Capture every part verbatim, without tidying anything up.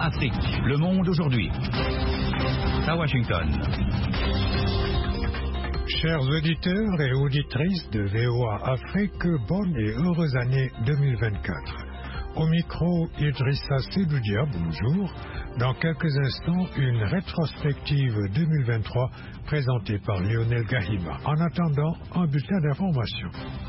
A Afrique, le monde aujourd'hui. À Washington. Chers auditeurs et auditrices de V O A Afrique, bonne et heureuse année deux mille vingt-quatre. Au micro, Idrissa Sedoudia, bonjour. Dans quelques instants, une rétrospective deux mille vingt-trois présentée par Lionel Gahima. En attendant, un bulletin d'information.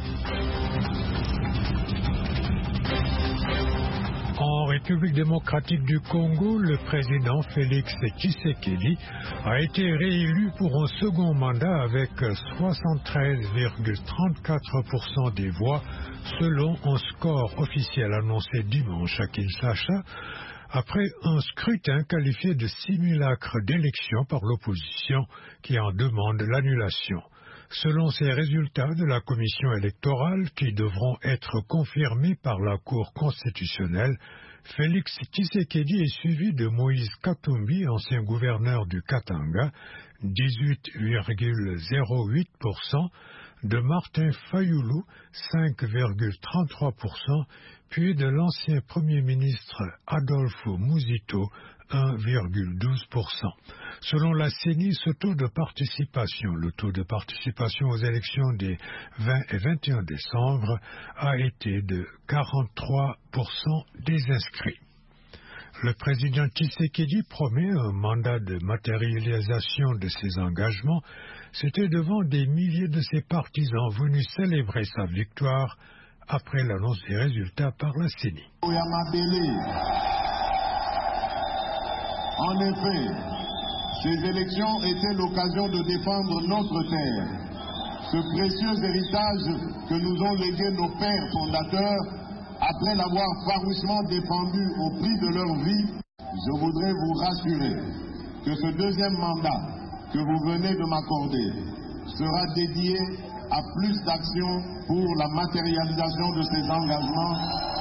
En République démocratique du Congo, le président Félix Tshisekedi a été réélu pour un second mandat avec soixante-treize virgule trente-quatre pour cent des voix, selon un score officiel annoncé dimanche à Kinshasa, après un scrutin qualifié de simulacre d'élection par l'opposition qui en demande l'annulation. Selon ces résultats de la commission électorale, qui devront être confirmés par la Cour constitutionnelle, Félix Tshisekedi est suivi de Moïse Katumbi, ancien gouverneur du Katanga, dix-huit virgule zéro huit pour cent, de Martin Fayoulou, cinq virgule trente-trois pour cent, puis de l'ancien Premier ministre Adolfo Muzito, un virgule douze pour cent. Selon la C E N I, ce taux de participation, le taux de participation aux élections des vingt et vingt et un décembre, a été de quarante-trois pour cent des inscrits. Le président Tshisekedi promet un mandat de matérialisation de ses engagements. C'était devant des milliers de ses partisans venus célébrer sa victoire après l'annonce des résultats par la C E N I. En effet, ces élections étaient l'occasion de défendre notre terre, ce précieux héritage que nous ont légué nos pères fondateurs après l'avoir farouchement défendu au prix de leur vie. Je voudrais vous rassurer que ce deuxième mandat que vous venez de m'accorder sera dédié à plus d'actions pour la matérialisation de ces engagements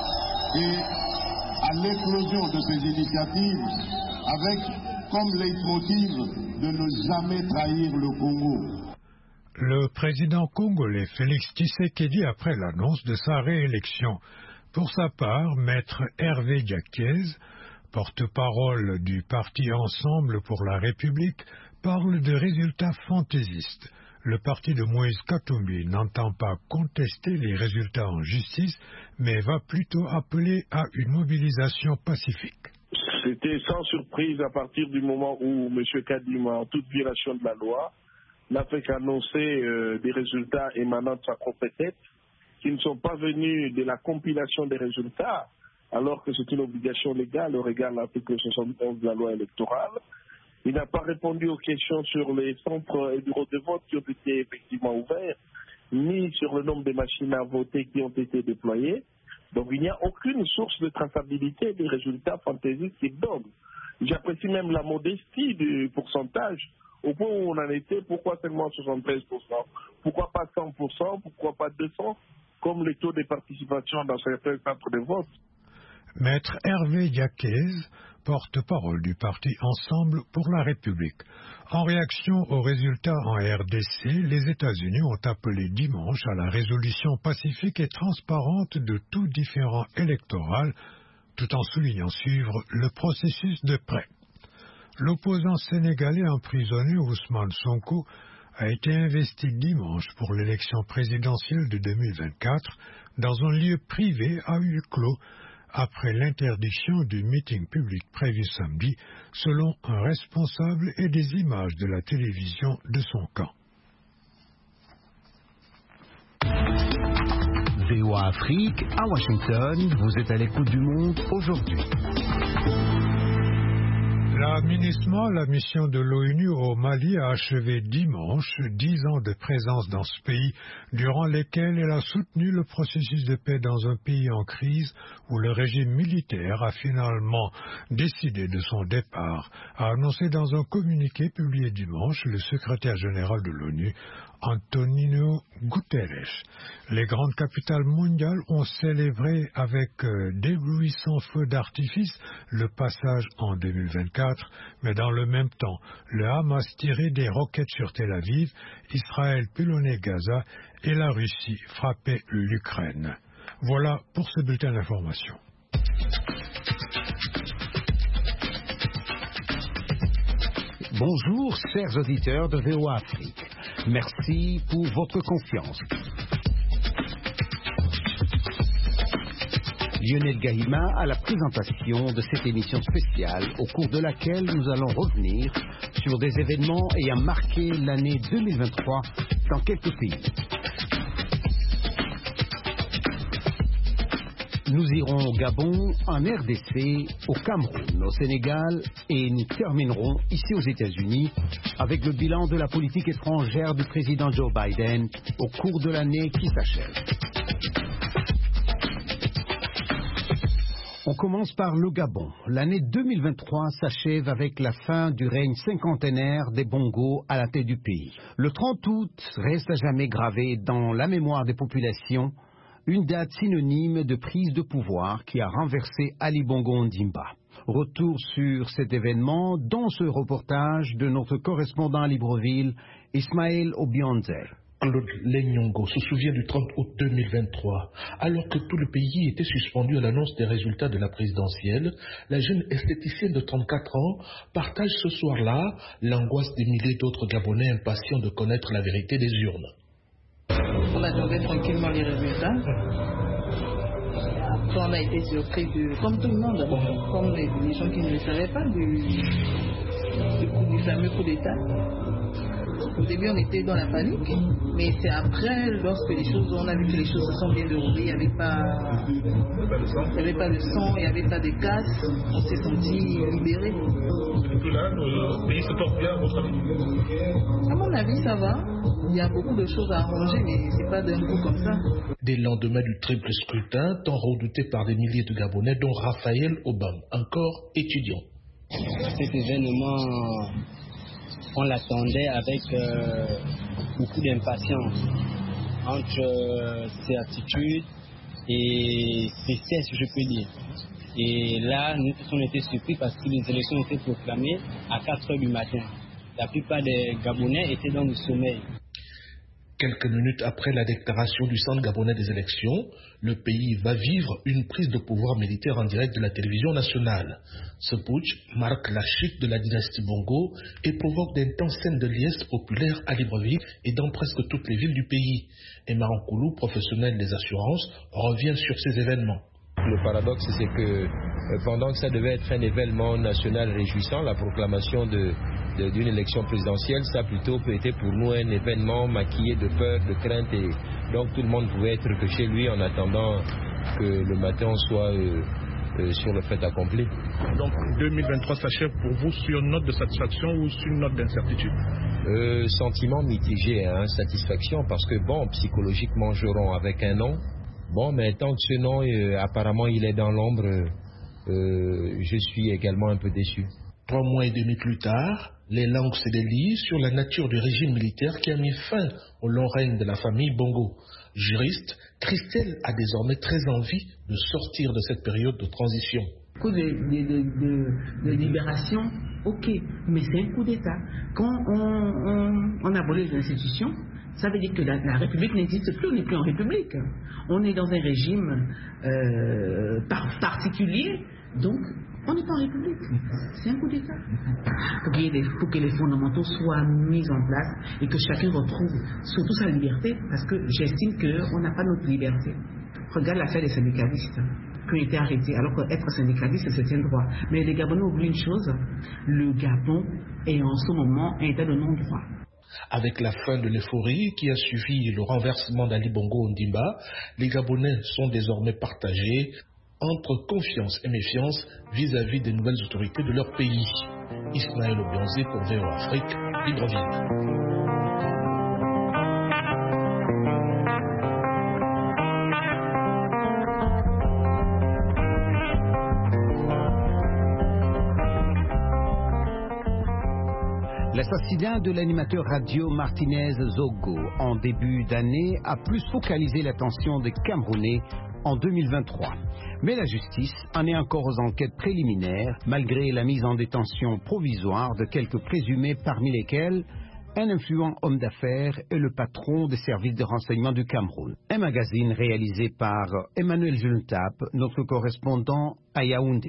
et à l'éclosion de ces initiatives, avec comme leitmotiv de ne jamais trahir le Congo. Le président congolais Félix Tshisekedi après l'annonce de sa réélection. Pour sa part, maître Hervé Diakiez, porte-parole du parti Ensemble pour la République, parle de résultats fantaisistes. Le parti de Moïse Katumbi n'entend pas contester les résultats en justice, mais va plutôt appeler à une mobilisation pacifique. C'était sans surprise à partir du moment où M. Kadima, en toute violation de la loi, n'a fait qu'annoncer euh, des résultats émanant de sa propre tête, qui ne sont pas venus de la compilation des résultats, alors que c'est une obligation légale au regard de l'article soixante-onze de la loi électorale. Il n'a pas répondu aux questions sur les centres et bureaux de vote qui ont été effectivement ouverts, ni sur le nombre de machines à voter qui ont été déployées. Donc il n'y a aucune source de traçabilité des résultats fantaisistes qu'il donne. J'apprécie même la modestie du pourcentage. Au point où on en était, pourquoi seulement soixante-treize pour cent? Pourquoi pas cent pour cent? Pourquoi pas deux cents? Comme le taux de participation dans certains centres de vote. Maître Hervé Diakiez, porte-parole du parti Ensemble pour la République. En réaction aux résultats en R D C, les États-Unis ont appelé dimanche à la résolution pacifique et transparente de tout différend électoral, tout en soulignant suivre le processus de près. L'opposant sénégalais emprisonné Ousmane Sonko a été investi dimanche pour l'élection présidentielle de deux mille vingt-quatre dans un lieu privé à huis clos, après l'interdiction du meeting public prévu samedi, selon un responsable et des images de la télévision de son camp. V O A Afrique, à Washington, vous êtes à l'écoute du monde aujourd'hui. La MINUSMA, la mission de l'ONU au Mali, a achevé dimanche dix ans de présence dans ce pays, durant lesquels elle a soutenu le processus de paix dans un pays en crise où le régime militaire a finalement décidé de son départ, a annoncé dans un communiqué publié dimanche le secrétaire général de l'ONU, Antonio Guterres. Les grandes capitales mondiales ont célébré avec euh, d'éblouissants feux d'artifice le passage en deux mille vingt-quatre, mais dans le même temps, le Hamas tirait des roquettes sur Tel Aviv, Israël pilonnait Gaza et la Russie frappait l'Ukraine. Voilà pour ce bulletin d'information. Bonjour, chers auditeurs de V O A Afrique. Merci pour votre confiance. Lionel Gahima à la présentation de cette émission spéciale au cours de laquelle nous allons revenir sur des événements ayant marqué l'année deux mille vingt-trois dans quelques pays. Nous irons au Gabon, en R D C, au Cameroun, au Sénégal et nous terminerons ici aux États-Unis avec le bilan de la politique étrangère du président Joe Biden au cours de l'année qui s'achève. On commence par le Gabon. L'année deux mille vingt-trois s'achève avec la fin du règne cinquantenaire des Bongo à la tête du pays. Le trente août reste à jamais gravé dans la mémoire des populations, une date synonyme de prise de pouvoir qui a renversé Ali Bongo Ondimba. Retour sur cet événement dans ce reportage de notre correspondant à Libreville, Ismaël Obianze. Claude Lenyongo se souvient du trente août deux mille vingt-trois. Alors que tout le pays était suspendu à l'annonce des résultats de la présidentielle, la jeune esthéticienne de trente-quatre ans partage ce soir-là l'angoisse des milliers d'autres Gabonais impatients de connaître la vérité des urnes. On attendait tranquillement les résultats. Après, on a été surpris, de, comme tout le monde, comme les, les gens qui ne le savaient pas, du, du, coup, du fameux coup d'État. Au début, on était dans la panique, mais c'est après, lorsque les choses, on a vu que les choses se sont bien déroulées, il n'y avait pas, il n'y avait pas de sang, il n'y avait pas de casse, on s'est senti libérés. Et puis là, le pays se porte bien, à votre avis? À mon avis, ça va. Il y a beaucoup de choses à arranger, mais c'est pas d'un coup comme ça. Des lendemains du triple scrutin, tant redouté par des milliers de Gabonais, dont Raphaël Obam, encore étudiant. Cet événement, on l'attendait avec euh, beaucoup d'impatience entre euh, certitude et tristesse, je peux dire. Et là, nous tous on était surpris parce que les élections étaient proclamées à quatre heures du matin. La plupart des Gabonais étaient dans le sommeil. Quelques minutes après la déclaration du Centre gabonais des élections, le pays va vivre une prise de pouvoir militaire en direct de la télévision nationale. Ce putsch marque la chute de la dynastie Bongo et provoque d'intenses scènes de liesse populaires à Libreville et dans presque toutes les villes du pays. Emma Nkoulou, professionnel des assurances, revient sur ces événements. Le paradoxe, c'est que pendant que ça devait être un événement national réjouissant, la proclamation de d'une élection présidentielle, ça a plutôt été pour nous un événement maquillé de peur, de crainte, et donc tout le monde pouvait être que chez lui en attendant que le matin on soit euh, euh, sur le fait accompli. Donc deux mille vingt-trois s'achève pour vous sur une note de satisfaction ou sur une note d'incertitude? euh, Sentiment mitigé, hein, satisfaction, parce que bon, psychologiquement jouerons avec un nom, bon, mais tant que ce nom euh, apparemment il est dans l'ombre, euh, je suis également un peu déçu. Trois mois et demi plus tard, les langues se délient sur la nature du régime militaire qui a mis fin au long règne de la famille Bongo. Juriste, Christelle a désormais très envie de sortir de cette période de transition. Coup de, de, de, de, de libération, ok, mais c'est un coup d'État. Quand on, on, on abolit les institutions, ça veut dire que la, la République n'existe plus, on n'est plus en République. On est dans un régime euh, par, particulier, donc on n'est pas en République. C'est un coup d'État. Pour, qu'il y ait des, pour que les fondamentaux soient mis en place et que chacun retrouve surtout sa liberté, parce que j'estime qu'on n'a pas notre liberté. Regarde l'affaire des syndicalistes qui ont été arrêtés, alors qu'être syndicaliste, c'est un droit. Mais les Gabonais oublient une chose, le Gabon est en ce moment un état de non-droit. Avec la fin de l'euphorie qui a suivi le renversement d'Ali Bongo Ondimba, les Gabonais sont désormais partagés entre confiance et méfiance vis-à-vis des nouvelles autorités de leur pays. Ismaël Obianze pour V O A Afrique, Libreville. L'assassinat de l'animateur radio Martinez Zogo en début d'année a plus focalisé l'attention des Camerounais en deux mille vingt-trois. Mais la justice en est encore aux enquêtes préliminaires, malgré la mise en détention provisoire de quelques présumés, parmi lesquels un influent homme d'affaires et le patron des services de renseignement du Cameroun. Un magazine réalisé par Emmanuel Juntap, notre correspondant à Yaoundé.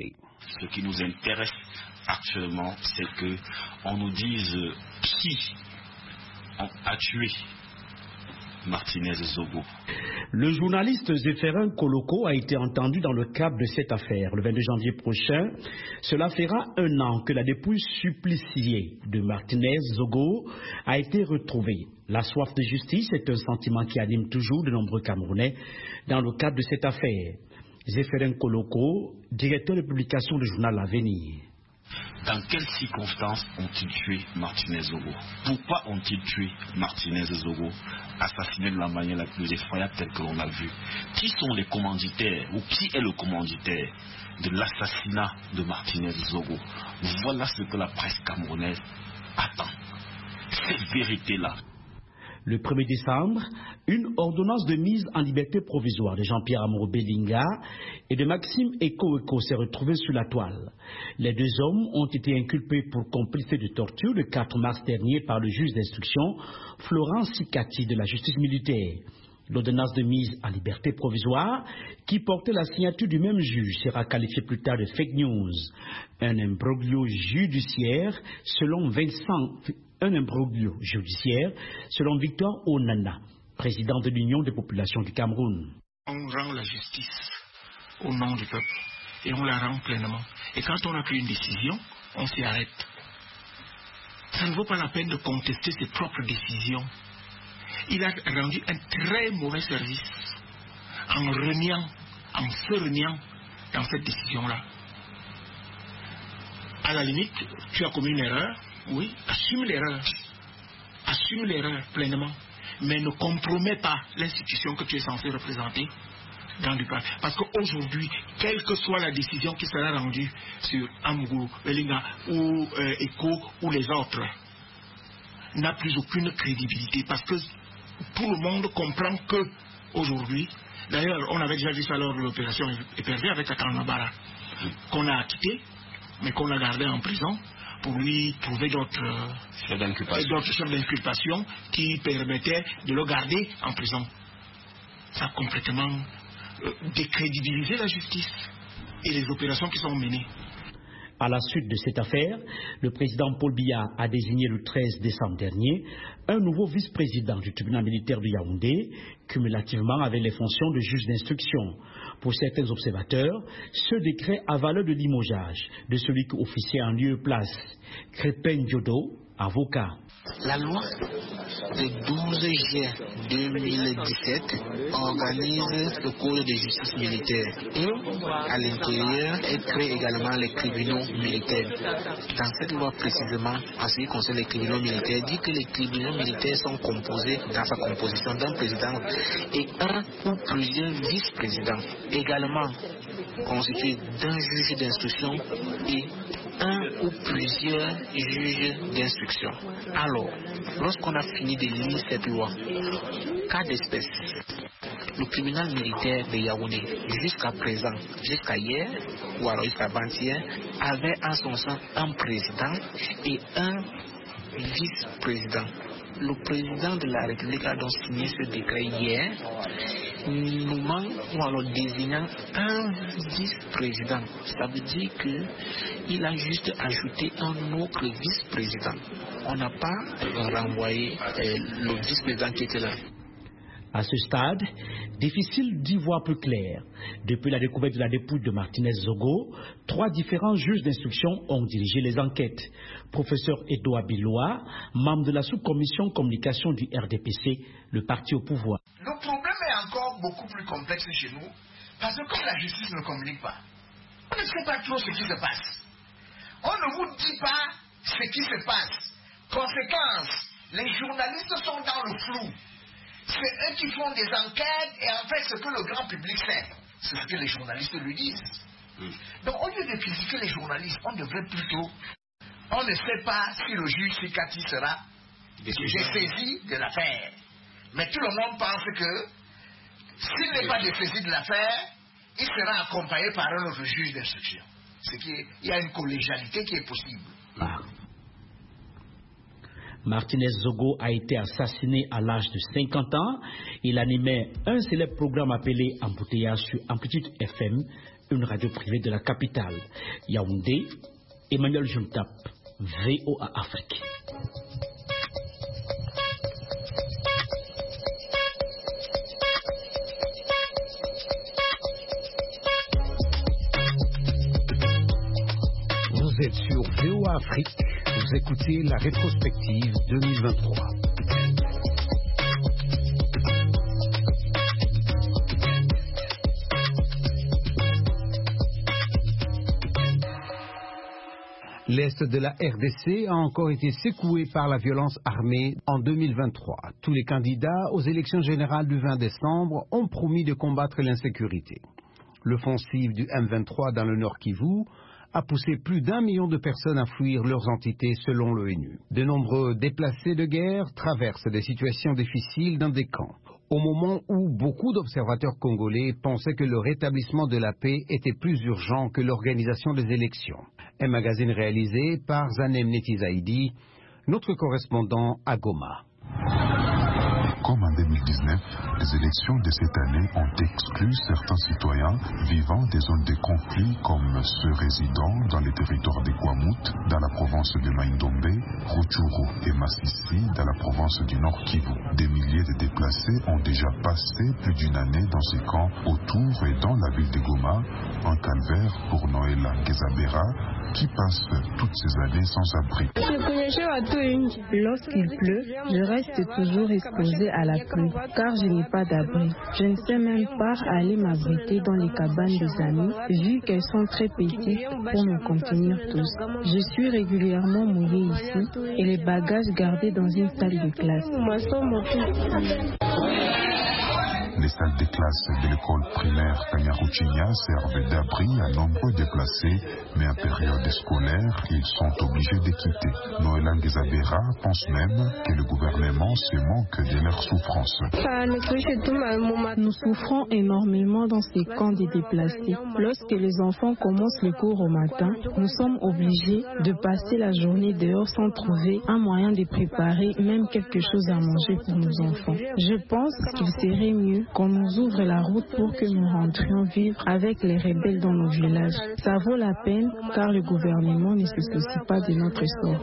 Ce qui nous intéresse actuellement, c'est que on nous dise qui a tué Martinez Zogo. Le journaliste Zéphérin Koloko a été entendu dans le cadre de cette affaire. Le vingt-deux janvier prochain, cela fera un an que la dépouille suppliciée de Martinez Zogo a été retrouvée. La soif de justice est un sentiment qui anime toujours de nombreux Camerounais dans le cadre de cette affaire. Zéphérin Koloko, directeur de publication du journal L'Avenir. Dans quelles circonstances ont-ils tué Martinez Zogo? Pourquoi ont-ils tué Martinez Zogo, assassiné de la manière la plus effroyable telle que l'on a vu? Qui sont les commanditaires ou qui est le commanditaire de l'assassinat de Martinez Zogo? Voilà ce que la presse camerounaise attend. Cette vérité-là. Le premier décembre, une ordonnance de mise en liberté provisoire de Jean-Pierre Amour Belinga et de Maxime Eko Eko s'est retrouvée sur la toile. Les deux hommes ont été inculpés pour complicité de torture le quatre mars dernier par le juge d'instruction Florent Sikati de la justice militaire. L'ordonnance de mise en liberté provisoire, qui portait la signature du même juge, sera qualifiée plus tard de fake news. Un imbroglio judiciaire selon Vincent, un imbroglio judiciaire selon Victor Onana, président de l'Union des populations du Cameroun. On rend la justice au nom du peuple et on la rend pleinement. Et quand on a pris une décision, on s'y arrête. Ça ne vaut pas la peine de contester ses propres décisions. Il a rendu un très mauvais service en reniant, en se reniant dans cette décision-là. À la limite, tu as commis une erreur, oui, assume l'erreur. Assume l'erreur pleinement. Mais ne compromets pas l'institution que tu es censé représenter dans du parti. Parce qu'aujourd'hui, quelle que soit la décision qui sera rendue sur Amour Belinga ou euh, Eko ou les autres, n'a plus aucune crédibilité. Parce que tout le monde comprend que aujourd'hui, d'ailleurs, on avait déjà vu ça lors de l'opération Épervier avec Akanabara, qu'on a acquitté, mais qu'on a gardé en prison pour lui trouver d'autres euh, chefs d'inculpation qui permettaient de le garder en prison. Ça a complètement euh, décrédibilisé la justice et les opérations qui sont menées. À la suite de cette affaire, le président Paul Biya a désigné le treize décembre dernier un nouveau vice-président du tribunal militaire de Yaoundé, cumulativement avec les fonctions de juge d'instruction. Pour certains observateurs, ce décret a valeur de limogeage de celui qui officiait en lieu et place. Crépin Diodo, avocat. La loi du douze juin deux mille dix-sept organise le code de justice militaire et à l'intérieur, elle crée également les tribunaux militaires. Dans cette loi précisément, en ce qui concerne les tribunaux militaires, dit que les tribunaux militaires sont composés dans sa composition d'un président et un ou plusieurs vice-présidents, également constitués d'un juge d'instruction et un ou plusieurs juges d'instruction. Alors, lorsqu'on a fini de lire cette loi, cas d'espèce, le tribunal militaire de Yaoundé, jusqu'à présent, jusqu'à hier, ou alors jusqu'à avant-hier, avait en son sein un président et un vice-président. Le président de la République a donc signé ce décret hier, nommant ou alors désignant un vice-président. Ça veut dire qu'il a juste ajouté un autre vice-président. On n'a pas renvoyé euh, le vice-président qui était là. À ce stade, difficile d'y voir plus clair. Depuis la découverte de la dépouille de Martinez Zogo, trois différents juges d'instruction ont dirigé les enquêtes. Professeur Edouard Bilois, membre de la sous-commission communication du R D P C, le parti au pouvoir. Le problème est encore beaucoup plus complexe chez nous, parce que comme la justice ne communique pas, on ne sait pas trop ce qui se passe. On ne vous dit pas ce qui se passe. Conséquence, les journalistes sont dans le flou. C'est eux qui font des enquêtes et en fait ce que le grand public sait, c'est ce que les journalistes lui disent. Mm. Donc au lieu de critiquer les journalistes, on devrait plutôt, on ne sait pas si le juge Sikati sera j'ai saisi de l'affaire. Mais tout le monde pense que s'il n'est pas saisi de l'affaire, il sera accompagné par un autre juge d'instruction. C'est qu'il y a une collégialité qui est possible. Ah. Martinez Zogo a été assassiné à l'âge de cinquante ans. Il animait un célèbre programme appelé Embouteillage sur Amplitude F M, une radio privée de la capitale. Yaoundé, Emmanuel Juntap, V O A Afrique. Vous êtes sur V O A Afrique. Vous écoutez la rétrospective deux mille vingt-trois. L'Est de la R D C a encore été secoué par la violence armée en deux mille vingt-trois. Tous les candidats aux élections générales du vingt décembre ont promis de combattre l'insécurité. L'offensive du M vingt-trois dans le Nord Kivu a poussé plus d'un million de personnes à fuir leurs entités selon l'ONU. De nombreux déplacés de guerre traversent des situations difficiles dans des camps, au moment où beaucoup d'observateurs congolais pensaient que le rétablissement de la paix était plus urgent que l'organisation des élections. Un magazine réalisé par Zanem Netizaidi, notre correspondant à Goma. Comme en deux mille dix-neuf, les élections de cette année ont exclu certains citoyens vivant des zones de conflit comme ceux résidant dans les territoires de Kwamut, dans la province de Maindombe, Rutshuru et Masisi, dans la province du Nord Kivu. Des milliers de déplacés ont déjà passé plus d'une année dans ces camps autour et dans la ville de Goma, un calvaire pour Noëlla Ngezabera, qui passe toutes ces années sans abri. Lorsqu'il pleut, je reste toujours exposé à la pluie, car je n'ai pas d'abri. Je ne sais même pas aller m'abriter dans les cabanes des amis, vu qu'elles sont très petites pour me contenir tous. Je suis régulièrement mouillé ici et les bagages gardés dans une salle de classe. Les salles de classe de l'école primaire Kanyaruchinya servent d'abri à nombreux déplacés, mais en période scolaire, ils sont obligés de quitter. Noëlla Ngezabera pense même que le gouvernement se moque de leur souffrance. Nous souffrons énormément dans ces camps de déplacés. Lorsque les enfants commencent les cours au matin, nous sommes obligés de passer la journée dehors sans trouver un moyen de préparer même quelque chose à manger pour nos enfants. Je pense qu'il serait mieux qu'on nous ouvre la route pour que nous rentrions vivre avec les rebelles dans nos villages. Ça vaut la peine car le gouvernement ne se soucie pas de notre sort.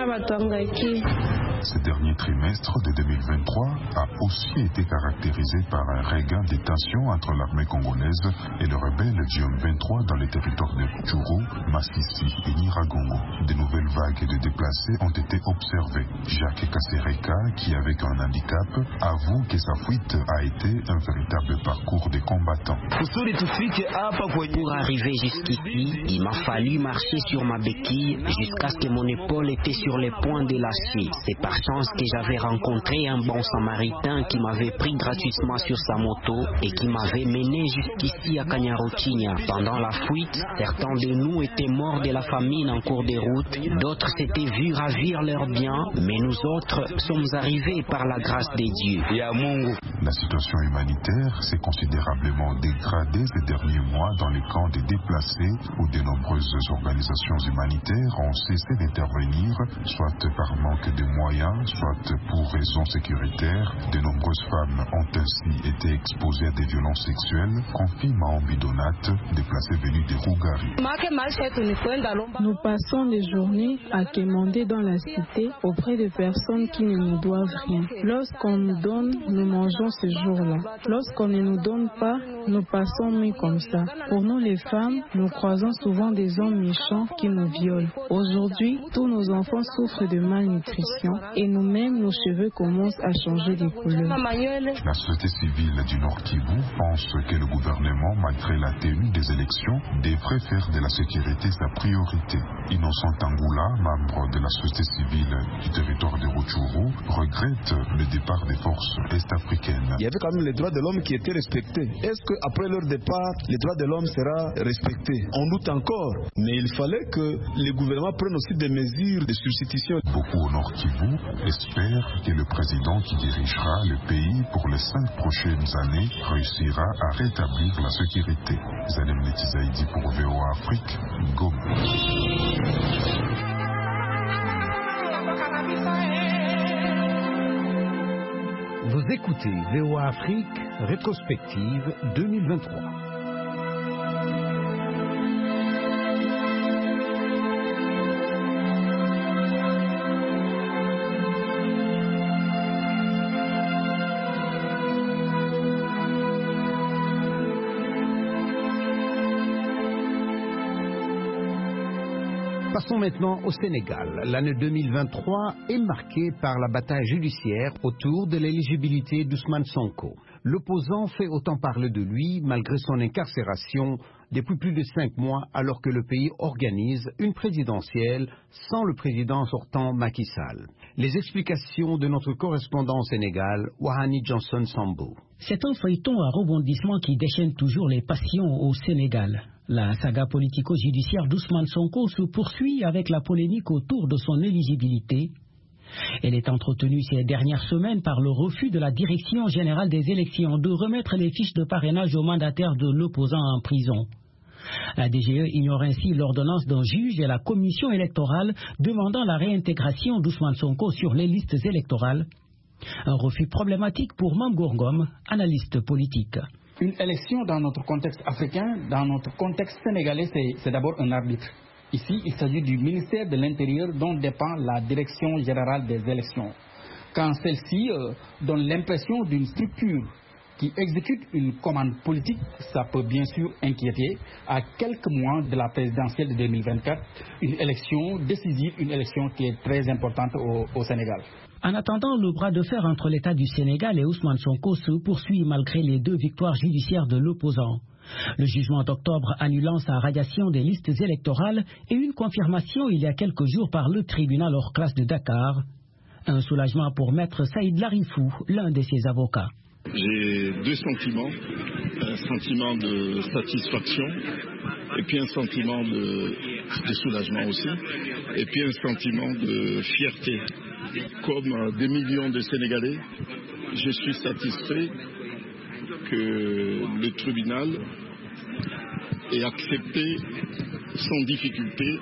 Ce dernier trimestre de deux mille vingt-trois a aussi été caractérisé par un regain de tensions entre l'armée congolaise et le rebelle du M vingt-trois dans les territoires de Rutshuru, Masisi et Nyiragongo. De nouvelles vagues de déplacés ont été observées. Jacques Kasereka, qui avec un handicap, avoue que sa fuite a été un véritable parcours de combattants. Pour arriver jusqu'ici, il m'a fallu marcher sur ma béquille jusqu'à ce que mon épaule était sur les points de lâcher. C'est par chance que j'avais rencontré un bon samaritain qui m'avait pris gratuitement sur sa moto et qui m'avait mené jusqu'ici à Kanyaruchinya. Pendant la fuite, certains de nous étaient morts de la famine en cours de route, d'autres s'étaient vus ravir leurs biens, mais nous autres sommes arrivés par la grâce de Dieu. La situation humanitaire s'est considérablement dégradée ces derniers mois dans les camps des déplacés où de nombreuses organisations humanitaires ont cessé d'intervenir, soit par manque de moyens, soit pour raisons sécuritaires. De nombreuses femmes ont ainsi été exposées à des violences sexuelles, confie Maombi Donate, déplacée venue de Rougari. Nous passons les journées à quémander dans la cité auprès de personnes qui ne nous doivent rien. Lorsqu'on nous donne, nous mangeons ce jour-là. Lorsqu'on ne nous donne pas, nous passons nuit comme ça. Pour nous les femmes, nous croisons souvent des hommes méchants qui nous violent. Aujourd'hui, tous nos enfants souffrent de malnutrition et nous-mêmes, nos cheveux commencent à changer de couleur. La société civile du Nord Kivu pense que le gouvernement, malgré la tenue des élections, devrait faire de la sécurité sa priorité. Innocent Angoula, membre de la société civile du territoire de Rutshuru, regrette le départ des forces est-africaines. Il y avait quand même les droits de l'homme qui étaient respectés. Est-ce qu'après leur départ, les droits de l'homme seront respectés? On doute encore. Mais il fallait que les gouvernements prennent aussi des mesures de substitution. Beaucoup au Nord Kivu espèrent que le président qui dirigera le pays pour les cinq prochaines années réussira à rétablir la sécurité. Zanem Netizaidi pour V O A Afrique, Goma. Vous écoutez V O A Afrique, rétrospective deux mille vingt-trois. Passons maintenant au Sénégal. L'année deux mille vingt-trois est marquée par la bataille judiciaire autour de l'éligibilité d'Ousmane Sonko. L'opposant fait autant parler de lui malgré son incarcération depuis plus de cinq mois alors que le pays organise une présidentielle sans le président sortant Macky Sall. Les explications de notre correspondant au Sénégal, Wahani Johnson Sambou. C'est un feuilleton à rebondissement qui déchaîne toujours les passions au Sénégal. La saga politico-judiciaire d'Ousmane Sonko se poursuit avec la polémique autour de son éligibilité. Elle est entretenue ces dernières semaines par le refus de la Direction générale des élections de remettre les fiches de parrainage aux mandataires de l'opposant en prison. La D G E ignore ainsi l'ordonnance d'un juge et la commission électorale demandant la réintégration d'Ousmane Sonko sur les listes électorales. Un refus problématique pour Mame Goor Ngom, analyste politique. Une élection dans notre contexte africain, dans notre contexte sénégalais, c'est d'abord un arbitre. Ici, il s'agit du ministère de l'Intérieur dont dépend la Direction générale des élections. Quand celle-ci euh, donne l'impression d'une structure qui exécute une commande politique, ça peut bien sûr inquiéter. À quelques mois de la présidentielle de deux mille vingt-quatre, une élection décisive, une élection qui est très importante au, au Sénégal. En attendant, le bras de fer entre l'État du Sénégal et Ousmane Sonko se poursuit malgré les deux victoires judiciaires de l'opposant. Le jugement d'octobre annulant sa radiation des listes électorales et une confirmation il y a quelques jours par le tribunal hors classe de Dakar. Un soulagement pour maître Saïd Larifou, l'un de ses avocats. J'ai deux sentiments, un sentiment de satisfaction et puis un sentiment de, de soulagement aussi, et puis un sentiment de fierté. Comme des millions de Sénégalais, je suis satisfait que le tribunal ait accepté sans difficulté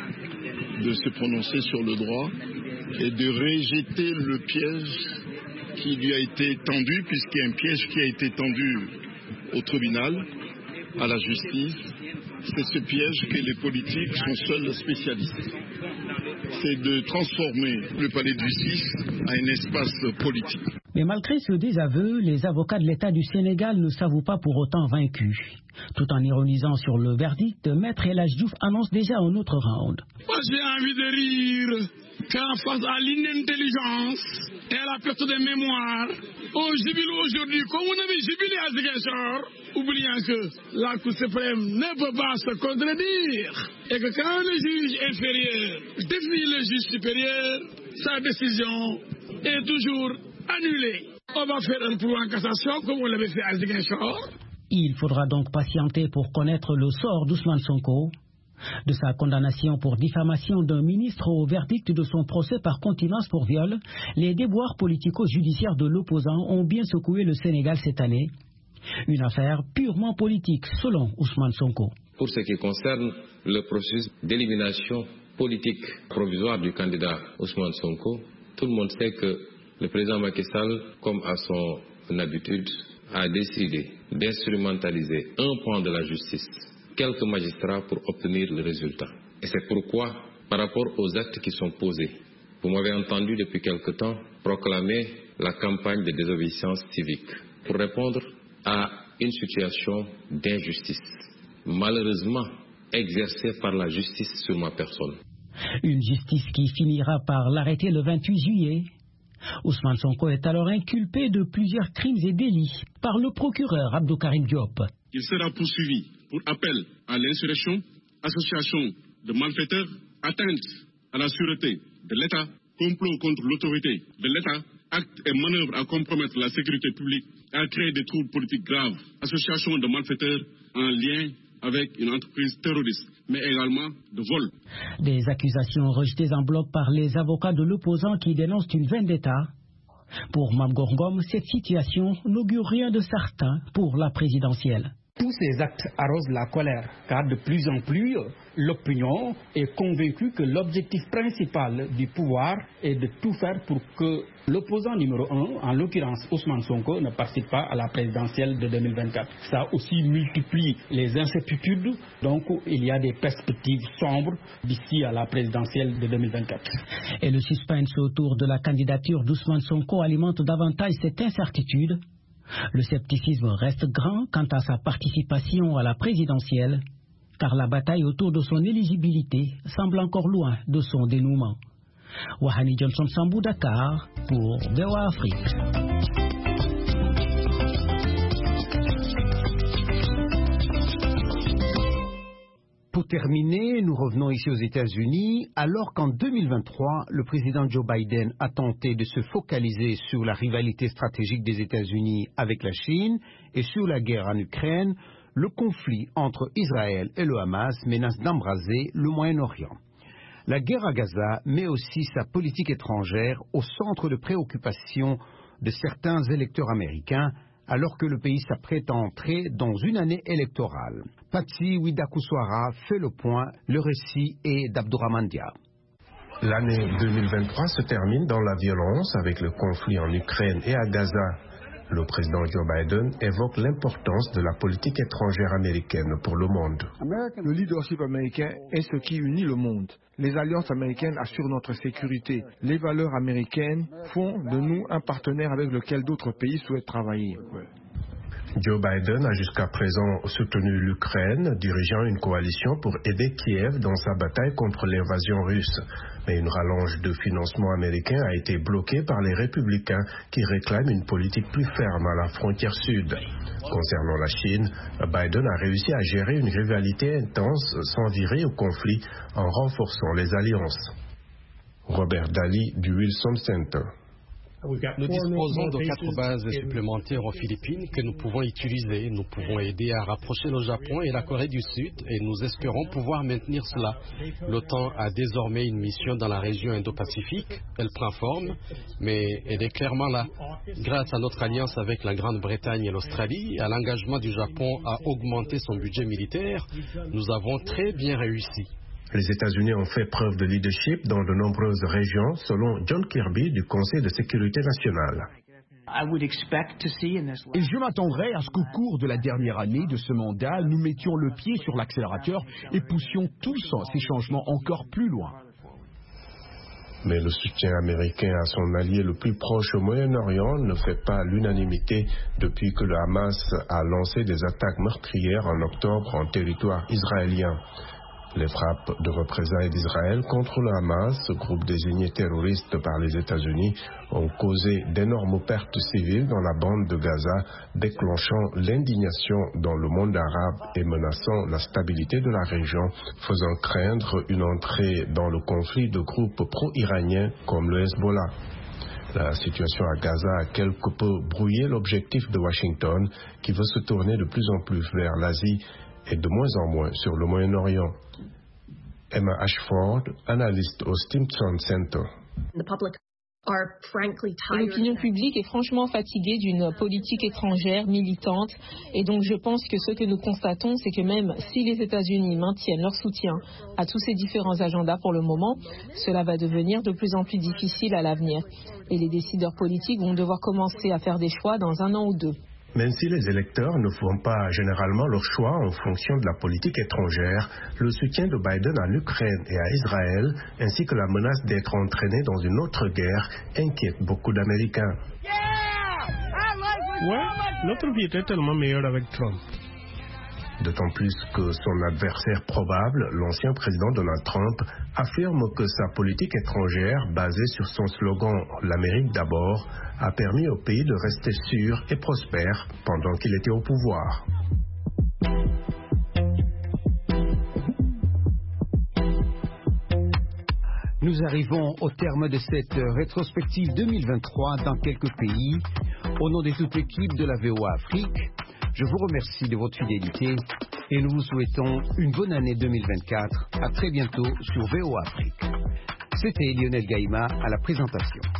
de se prononcer sur le droit et de rejeter le piège qui lui a été tendu, puisqu'il y a un piège qui a été tendu au tribunal, à la justice. C'est ce piège que les politiques sont seuls spécialistes. C'est de transformer le palais de justice en un espace politique. Mais malgré ce désaveu, les avocats de l'État du Sénégal ne s'avouent pas pour autant vaincus. Tout en ironisant sur le verdict, Maître El Hadji Diouf annonce déjà un autre round. Moi j'ai envie de rire quand face à l'inintelligence et à la perte de mémoire, on jubile aujourd'hui comme on avait jubilé à Ziguinchor, oubliant que la Cour suprême ne peut pas se contredire et que quand le juge inférieur défie le juge supérieur, sa décision est toujours annulée. On va faire un pourvoi en cassation comme on l'avait fait à Ziguinchor. Il faudra donc patienter pour connaître le sort d'Ousmane Sonko. De sa condamnation pour diffamation d'un ministre au verdict de son procès par contumace pour viol, les déboires politico-judiciaires de l'opposant ont bien secoué le Sénégal cette année. Une affaire purement politique, selon Ousmane Sonko. Pour ce qui concerne le processus d'élimination politique provisoire du candidat Ousmane Sonko, tout le monde sait que le président Macky Sall, comme à son habitude, a décidé d'instrumentaliser un point de la justice, quelques magistrats pour obtenir le résultat. Et c'est pourquoi, par rapport aux actes qui sont posés, vous m'avez entendu depuis quelque temps proclamer la campagne de désobéissance civique pour répondre à une situation d'injustice, malheureusement exercée par la justice sur ma personne. Une justice qui finira par l'arrêter le vingt-huit juillet. Ousmane Sonko est alors inculpé de plusieurs crimes et délits par le procureur Abdou Karim Diop. Il sera poursuivi pour appel à l'insurrection, association de malfaiteurs, atteinte à la sûreté de l'État, complot contre l'autorité de l'État, acte et manœuvre à compromettre la sécurité publique et à créer des troubles politiques graves, association de malfaiteurs en lien avec une entreprise terroriste, mais également de vol. Des accusations rejetées en bloc par les avocats de l'opposant qui dénoncent une vendetta. Pour Mame Goor Ngom, cette situation n'augure rien de certain pour la présidentielle. tous ces actes arrosent la colère, car de plus en plus, l'opinion est convaincue que l'objectif principal du pouvoir est de tout faire pour que l'opposant numéro un, en l'occurrence Ousmane Sonko, ne participe pas à la présidentielle de deux mille vingt-quatre. Ça aussi multiplie les incertitudes, donc il y a des perspectives sombres d'ici à la présidentielle de deux mille vingt-quatre. Et le suspense autour de la candidature d'Ousmane Sonko alimente davantage cette incertitude. Le scepticisme reste grand quant à sa participation à la présidentielle, car la bataille autour de son éligibilité semble encore loin de son dénouement. Wahani Johnson Sambou, Dakar, pour V O A Afrique. Pour terminer, nous revenons ici aux États-Unis, alors qu'en deux mille vingt-trois, le président Joe Biden a tenté de se focaliser sur la rivalité stratégique des États-Unis avec la Chine et sur la guerre en Ukraine, le conflit entre Israël et le Hamas menace d'embraser le Moyen-Orient. La guerre à Gaza met aussi sa politique étrangère au centre de préoccupation de certains électeurs américains, alors que le pays s'apprête à entrer dans une année électorale. Patsy Widakuswara fait le point, le récit est d'Abdourahmane Dia. L'année deux mille vingt-trois se termine dans la violence avec le conflit en Ukraine et à Gaza. Le président Joe Biden évoque l'importance de la politique étrangère américaine pour le monde. Le leadership américain est ce qui unit le monde. Les alliances américaines assurent notre sécurité. Les valeurs américaines font de nous un partenaire avec lequel d'autres pays souhaitent travailler. Joe Biden a jusqu'à présent soutenu l'Ukraine, dirigeant une coalition pour aider Kiev dans sa bataille contre l'invasion russe. Mais une rallonge de financement américain a été bloquée par les républicains qui réclament une politique plus ferme à la frontière sud. Concernant la Chine, Biden a réussi à gérer une rivalité intense sans virer au conflit en renforçant les alliances. Robert Daly du Wilson Center. Nous disposons de quatre bases supplémentaires aux Philippines que nous pouvons utiliser. Nous pouvons aider à rapprocher le Japon et la Corée du Sud et nous espérons pouvoir maintenir cela. L'OTAN a désormais une mission dans la région Indo-Pacifique. Elle prend forme, mais elle est clairement là. Grâce à notre alliance avec la Grande-Bretagne et l'Australie, à l'engagement du Japon à augmenter son budget militaire, nous avons très bien réussi. Les États-Unis ont fait preuve de leadership dans de nombreuses régions, selon John Kirby du Conseil de sécurité nationale. Et je m'attendrais à ce qu'au cours de la dernière année de ce mandat, nous mettions le pied sur l'accélérateur et poussions tous ces changements encore plus loin. Mais le soutien américain à son allié le plus proche au Moyen-Orient ne fait pas l'unanimité depuis que le Hamas a lancé des attaques meurtrières en octobre en territoire israélien. Les frappes de représailles d'Israël contre le Hamas, groupe désigné terroriste par les États-Unis, ont causé d'énormes pertes civiles dans la bande de Gaza, déclenchant l'indignation dans le monde arabe et menaçant la stabilité de la région, faisant craindre une entrée dans le conflit de groupes pro-iraniens comme le Hezbollah. La situation à Gaza a quelque peu brouillé l'objectif de Washington, qui veut se tourner de plus en plus vers l'Asie et de moins en moins sur le Moyen-Orient. Emma Ashford, analyste au Stimson Center. L'opinion publique est franchement fatiguée d'une politique étrangère militante et donc je pense que ce que nous constatons, c'est que même si les États-Unis maintiennent leur soutien à tous ces différents agendas pour le moment, cela va devenir de plus en plus difficile à l'avenir et les décideurs politiques vont devoir commencer à faire des choix dans un an ou deux. Même si les électeurs ne font pas généralement leur choix en fonction de la politique étrangère, le soutien de Biden à l'Ukraine et à Israël, ainsi que la menace d'être entraîné dans une autre guerre, inquiète beaucoup d'Américains. Ouais, notre vie était tellement meilleure avec Trump. D'autant plus que son adversaire probable, l'ancien président Donald Trump, affirme que sa politique étrangère, basée sur son slogan « L'Amérique d'abord », a permis au pays de rester sûr et prospère pendant qu'il était au pouvoir. Nous arrivons au terme de cette rétrospective deux mille vingt-trois dans quelques pays. Au nom de toute l'équipe de la V O A Afrique, je vous remercie de votre fidélité et nous vous souhaitons une bonne année deux mille vingt-quatre. À très bientôt sur V O A Afrique. C'était Lionel Gaïma à la présentation.